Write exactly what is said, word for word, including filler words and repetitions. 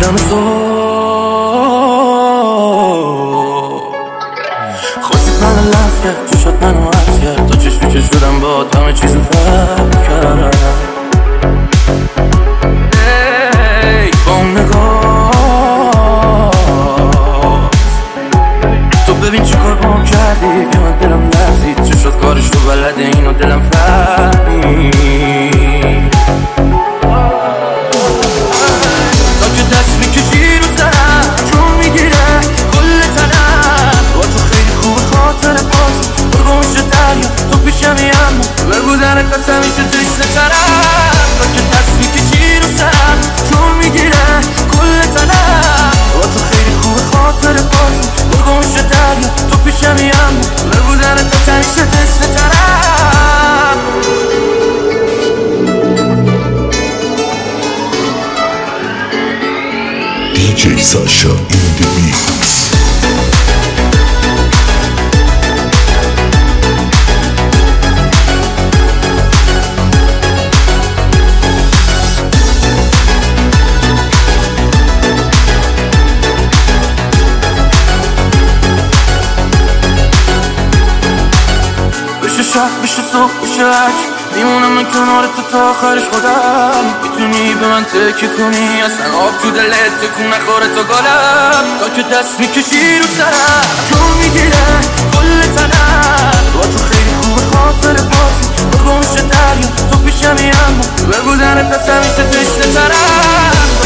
دم صبح خواستید منو لمس کرد، چشات منو عکس کرد، تا چش تو چش شدم با همه چیزو فرق کردم. ای با اون نگاه تو ببین چی کار با کردی که من دلم لرزید، چشات کارش تو بلده اینو دلم فهمید. تا که دست میکشی رو سرم جون میگیره کل تنم، با تو خیلی خوب خاطر باز برگم شد دریا تو پیشمی اما بگو درک پس همیشه تشنه ترم. تا که دست میکشی رو سرم جون میگیره کل تنم، با تو خیلی خوب خاطر باز برگم شد دریا تو پیشمی اما بگو درک پس همیشه تشنه ترم. دی جی Sasha in the mix. بشه شب بشه صبح بشه هرچ میمونم من کنار تو تا آخرش خودم. میتونی به من تکیه کنی اصلا آب تو دلت تکون نخوره تا گالم. تا که دست میکشی رو سرم جون میگیره کل تنم، با تو خیلی خوب خاطر بازی برگم شد دریا تو پیشمی اما بگو درت پس همیشه تشنه ترم.